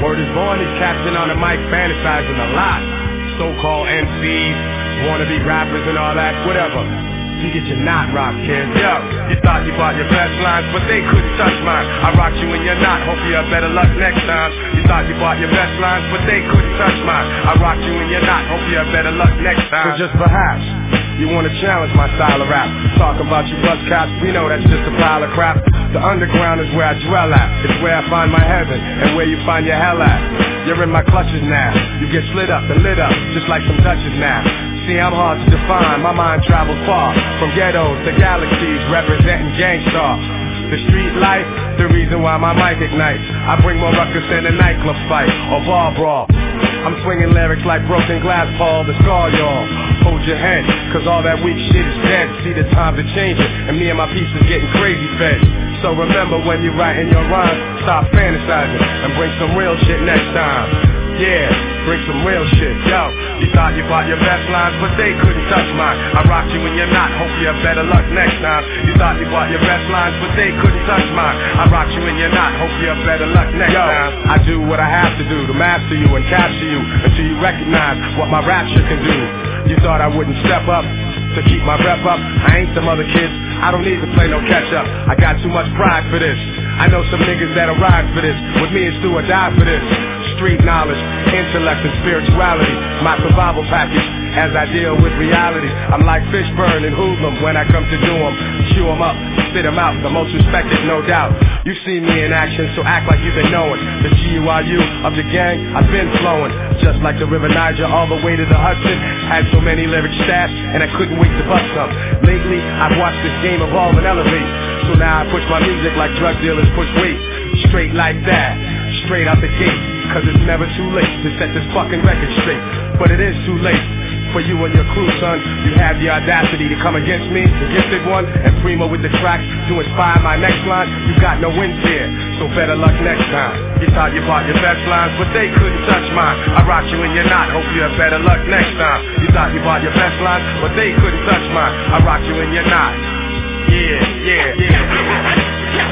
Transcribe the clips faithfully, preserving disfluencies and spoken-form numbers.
Word is born, these cats been on the mic fantasizing a lot. So-called M Cs, wannabe rappers and all that, whatever. You get your knot rock, kids. Yo, you thought you bought your best lines, but they couldn't touch mine. I rocked you in your knot, hope you have better luck next time. You thought you bought your best lines, but they couldn't touch mine. I rocked you in your knot, hope you have better luck next time. So just perhaps you wanna challenge my style of rap. Talk about you buzz cops, we know that's just a pile of crap. The underground is where I dwell at. It's where I find my heaven and where you find your hell at. You're in my clutches now. You get slid up and lit up just like some Dutches now. See, I'm hard to define. My mind travels far from ghettos to galaxies, representing Gangstar. The street life, the reason why my mic ignites. I bring more ruckus than a nightclub fight or bar brawl. I'm swinging lyrics like broken glass, Paul, the scar, y'all. Hold your head, cause all that weak shit is dead. See, the times are changing, and me and my pieces getting crazy fed. So remember when you writing your rhymes, stop fantasizing and bring some real shit next time. Yeah, bring some real shit. Yo, you thought you bought your best lines, but they couldn't touch mine. I rocked you when you're not, hope you have better luck next time. You thought you bought your best lines, but they couldn't touch mine. I rocked you when you're not, hope you have better luck next Yo, time. I do what I have to do to master you and capture you until you recognize what my rapture can do. You thought I wouldn't step up to keep my rep up. I ain't some other kids, I don't need to play no catch up. I got too much pride for this. I know some niggas that'll ride for this. With me it's do or die for this. Street knowledge, intellect and spirituality, my survival package as I deal with reality. I'm like Fishburne and Hoodlum when I come to do them. Chew them up, spit them out, the most respected no doubt. You've seen me in action, so act like you've been knowing. The G U I U of the gang, I've been flowing. Just like the River Niger all the way to the Hudson. Had so many lyrics stashed and I couldn't wait to bust them. Lately, I've watched this game evolve and elevate. So now I push my music like drug dealers push weight. Straight like that, straight out the gate. Cause it's never too late to set this fucking record straight. But it is too late for you and your crew, son. You have the audacity to come against me, the gifted one, and Primo with the tracks to inspire my next line. You got no wins here, so better luck next time. You thought you bought your best lines, but they couldn't touch mine. I rocked you and you're not, hope you have better luck next time. You thought you bought your best lines, but they couldn't touch mine. I rocked you and you're not. Yeah, yeah, yeah.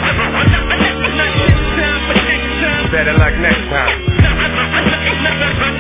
Better luck next time.